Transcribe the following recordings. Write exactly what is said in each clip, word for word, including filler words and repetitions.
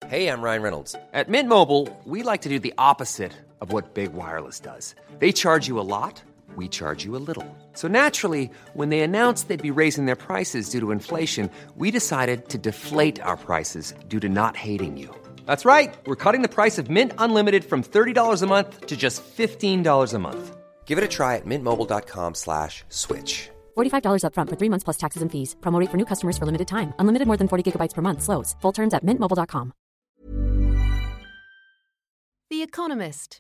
Hey, I'm Ryan Reynolds. At Mint Mobile, we like to do the opposite of what Big Wireless does. They charge you a lot, we charge you a little. So naturally, when they announced they'd be raising their prices due to inflation, we decided to deflate our prices due to not hating you. That's right. We're cutting the price of Mint Unlimited from thirty dollars a month to just fifteen dollars a month. Give it a try at mintmobile.com slash switch. forty-five dollars up front for three months plus taxes and fees. Promo rate for new customers for limited time. Unlimited more than forty gigabytes per month slows. Full terms at mint mobile dot com. The Economist.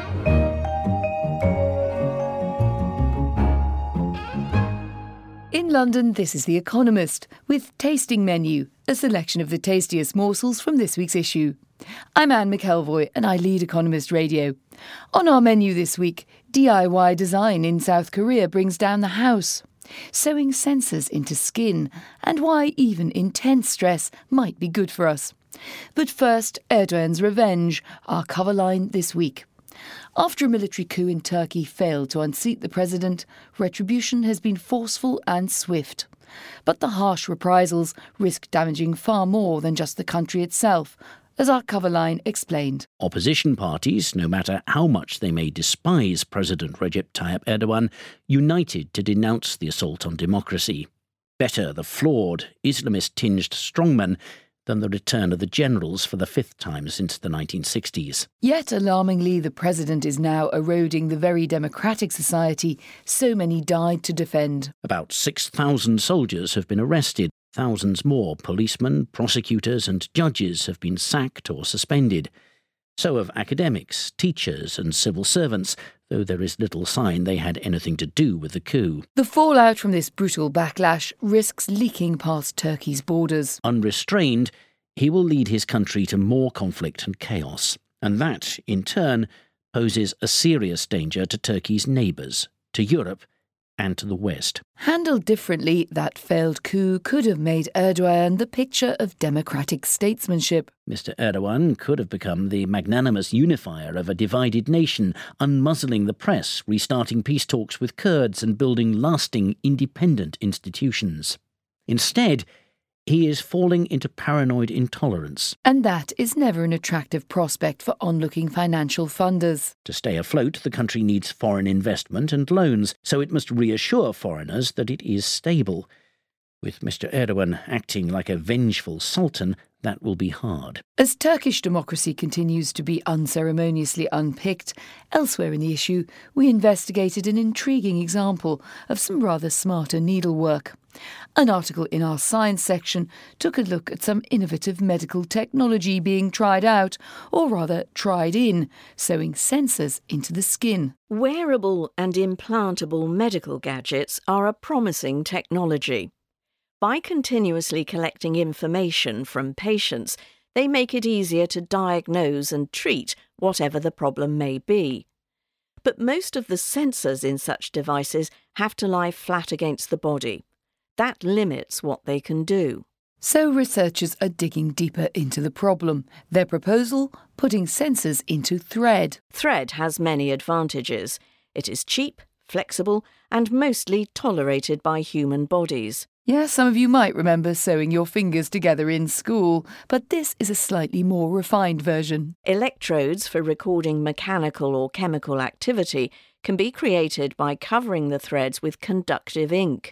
In London, this is The Economist, with Tasting Menu, a selection of the tastiest morsels from this week's issue. I'm Anne McElvoy and I lead Economist Radio. On our menu this week, D I Y design in South Korea brings down the house, sewing sensors into skin, and why even intense stress might be good for us. But first, Erdogan's revenge, our cover line this week. After a military coup in Turkey failed to unseat the president, retribution has been forceful and swift. But the harsh reprisals risk damaging far more than just the country itself, as our cover line explained. Opposition parties, no matter how much they may despise President Recep Tayyip Erdogan, united to denounce the assault on democracy. Better the flawed, Islamist-tinged strongman than the return of the generals for the fifth time since the nineteen sixties. Yet, alarmingly, the president is now eroding the very democratic society so many died to defend. About six thousand soldiers have been arrested. Thousands more policemen, prosecutors and judges have been sacked or suspended. So have academics, teachers and civil servants, though there is little sign they had anything to do with the coup. The fallout from this brutal backlash risks leaking past Turkey's borders. Unrestrained, he will lead his country to more conflict and chaos. And that, in turn, poses a serious danger to Turkey's neighbours, to Europe and to the West. Handled differently, that failed coup could have made Erdogan the picture of democratic statesmanship. Mister Erdogan could have become the magnanimous unifier of a divided nation, unmuzzling the press, restarting peace talks with Kurds and building lasting independent institutions. Instead, he is falling into paranoid intolerance. And that is never an attractive prospect for onlooking financial funders. To stay afloat, the country needs foreign investment and loans, so it must reassure foreigners that it is stable. With Mister Erdogan acting like a vengeful sultan, that will be hard. As Turkish democracy continues to be unceremoniously unpicked, elsewhere in the issue, we investigated an intriguing example of some rather smarter needlework. An article in our science section took a look at some innovative medical technology being tried out, or rather tried in, sewing sensors into the skin. Wearable and implantable medical gadgets are a promising technology. By continuously collecting information from patients, they make it easier to diagnose and treat whatever the problem may be. But most of the sensors in such devices have to lie flat against the body. That limits what they can do. So researchers are digging deeper into the problem. Their proposal? Putting sensors into thread. Thread has many advantages. It is cheap, flexible, and mostly tolerated by human bodies. Yeah, some of you might remember sewing your fingers together in school, but this is a slightly more refined version. Electrodes for recording mechanical or chemical activity can be created by covering the threads with conductive ink.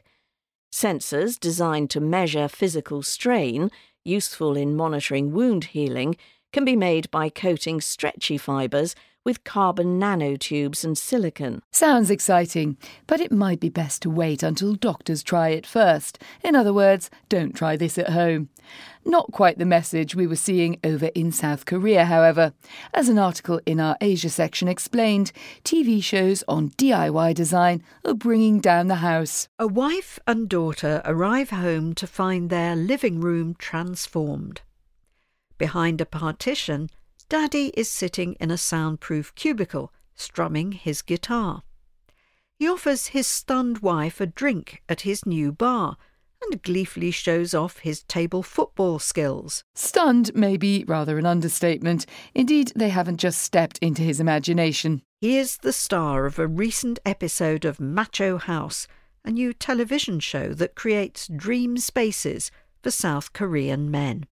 Sensors designed to measure physical strain, useful in monitoring wound healing, can be made by coating stretchy fibres with carbon nanotubes and silicon. Sounds exciting, but it might be best to wait until doctors try it first. In other words, don't try this at home. Not quite the message we were seeing over in South Korea, however. As an article in our Asia section explained, T V shows on D I Y design are bringing down the house. A wife and daughter arrive home to find their living room transformed. Behind a partition, Daddy is sitting in a soundproof cubicle, strumming his guitar. He offers his stunned wife a drink at his new bar and gleefully shows off his table football skills. Stunned may be rather an understatement. Indeed, they haven't just stepped into his imagination. He is the star of a recent episode of Macho House, a new television show that creates dream spaces for South Korean men.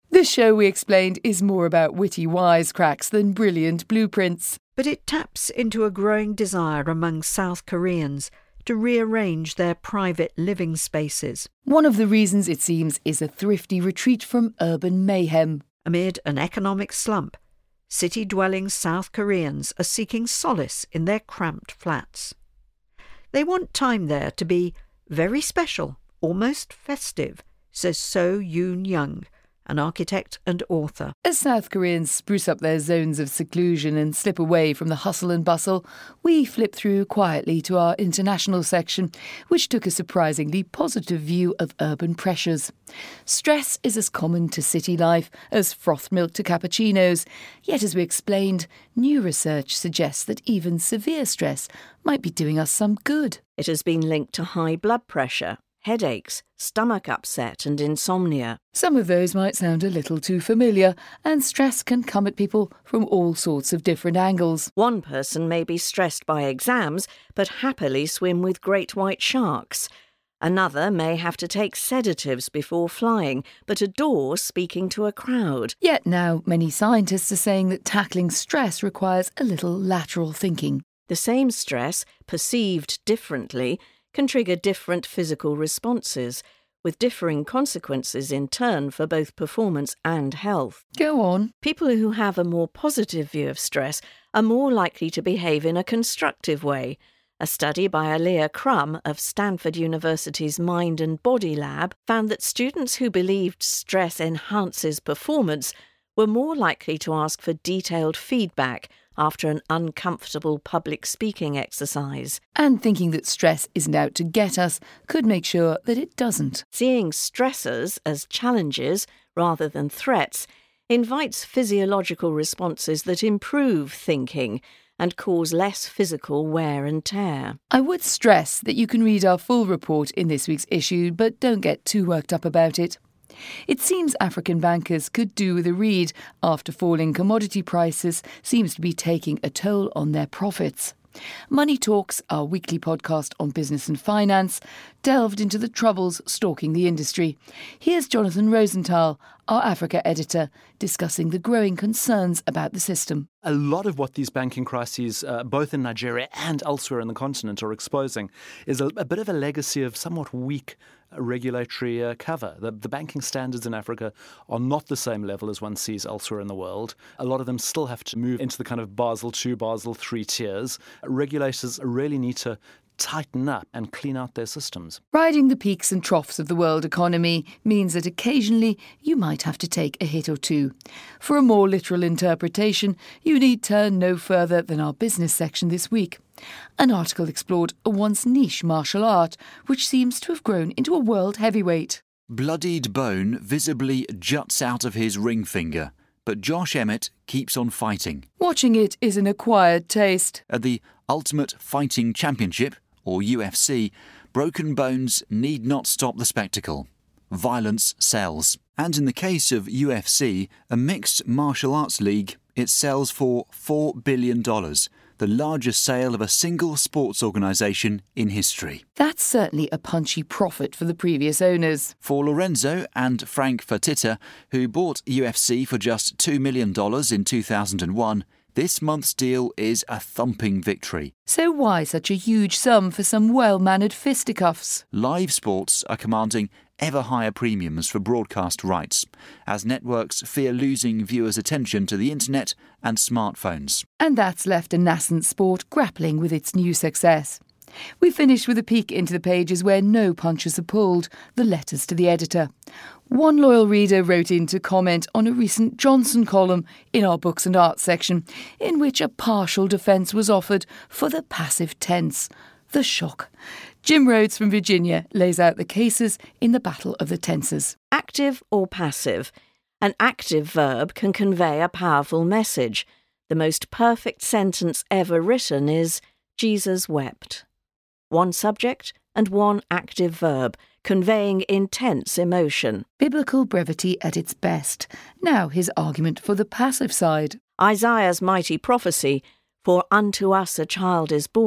This show, we explained, is more about witty wisecracks than brilliant blueprints. But it taps into a growing desire among South Koreans to rearrange their private living spaces. One of the reasons, it seems, is a thrifty retreat from urban mayhem. Amid an economic slump, city-dwelling South Koreans are seeking solace in their cramped flats. They want time there to be very special, almost festive, says So Yoon-young, an architect and author. As South Koreans spruce up their zones of seclusion and slip away from the hustle and bustle, we flip through quietly to our international section, which took a surprisingly positive view of urban pressures. Stress is as common to city life as froth milk to cappuccinos, yet as we explained, new research suggests that even severe stress might be doing us some good. It has been linked to high blood pressure, headaches, stomach upset and insomnia. Some of those might sound a little too familiar, and stress can come at people from all sorts of different angles. One person may be stressed by exams, but happily swim with great white sharks. Another may have to take sedatives before flying, but adore speaking to a crowd. Yet now many scientists are saying that tackling stress requires a little lateral thinking. The same stress, perceived differently, can trigger different physical responses, with differing consequences in turn for both performance and health. Go on. People who have a more positive view of stress are more likely to behave in a constructive way. A study by Alia Crum of Stanford University's Mind and Body Lab found that students who believed stress enhances performance were more likely to ask for detailed feedback after an uncomfortable public speaking exercise. And thinking that stress isn't out to get us could make sure that it doesn't. Seeing stressors as challenges rather than threats invites physiological responses that improve thinking and cause less physical wear and tear. I would stress that you can read our full report in this week's issue, but don't get too worked up about it. It seems African bankers could do with a read after falling commodity prices seems to be taking a toll on their profits. Money Talks, our weekly podcast on business and finance, delved into the troubles stalking the industry. Here's Jonathan Rosenthal, our Africa editor, discussing the growing concerns about the system. A lot of what these banking crises, uh, both in Nigeria and elsewhere in the continent, are exposing is a, a bit of a legacy of somewhat weak regulatory uh, cover. The, the banking standards in Africa are not the same level as one sees elsewhere in the world. A lot of them still have to move into the kind of Basel two, Basel three tiers. Regulators really need to tighten up and clean out their systems. Riding the peaks and troughs of the world economy means that occasionally you might have to take a hit or two. For a more literal interpretation, you need turn no further than our business section this week. An article explored a once niche martial art, which seems to have grown into a world heavyweight. Bloodied bone visibly juts out of his ring finger, but Josh Emmett keeps on fighting. Watching it is an acquired taste. At the Ultimate Fighting Championship, or U F C, broken bones need not stop the spectacle. Violence sells. And in the case of U F C, a mixed martial arts league, it sells for four billion dollars, the largest sale of a single sports organisation in history. That's certainly a punchy profit for the previous owners. For Lorenzo and Frank Fertitta, who bought U F C for just two million dollars in two thousand one, this month's deal is a thumping victory. So why such a huge sum for some well-mannered fisticuffs? Live sports are commanding ever higher premiums for broadcast rights, as networks fear losing viewers' attention to the internet and smartphones. And that's left a nascent sport grappling with its new success. We finished with a peek into the pages where no punches are pulled, the letters to the editor. One loyal reader wrote in to comment on a recent Johnson column in our Books and Arts section, in which a partial defence was offered for the passive tense. The shock. Jim Rhodes from Virginia lays out the cases in the battle of the tenses. Active or passive? An active verb can convey a powerful message. The most perfect sentence ever written is, Jesus wept. One subject and one active verb, conveying intense emotion. Biblical brevity at its best. Now his argument for the passive side. Isaiah's mighty prophecy, for unto us a child is born,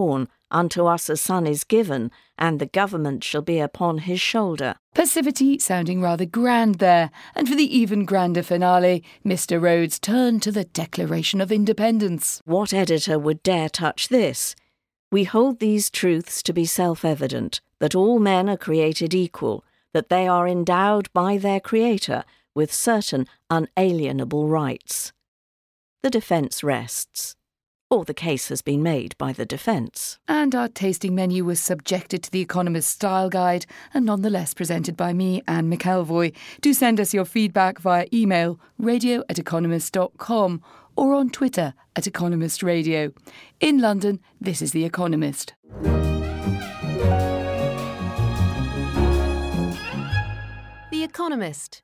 Unto us a son is given, and the government shall be upon his shoulder. Passivity sounding rather grand there, and for the even grander finale, Mister Rhodes turned to the Declaration of Independence. What editor would dare touch this? We hold these truths to be self-evident, that all men are created equal, that they are endowed by their Creator with certain unalienable rights. The defence rests. Or the case has been made by the defence. And our tasting menu was subjected to the Economist Style Guide and nonetheless presented by me, Anne McElvoy. Do send us your feedback via email, radio at economist dot com, or on Twitter at Economist Radio. In London, this is The Economist. The Economist.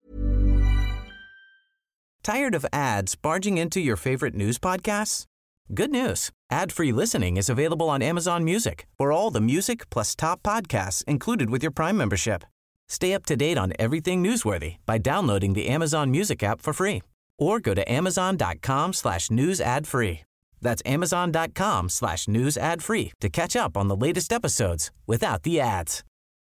Tired of ads barging into your favorite news podcasts? Good news. Ad-free listening is available on Amazon Music for all the music plus top podcasts included with your Prime membership. Stay up to date on everything newsworthy by downloading the Amazon Music app for free or go to amazon.com slash news ad free. That's amazon.com slash news ad free to catch up on the latest episodes without the ads.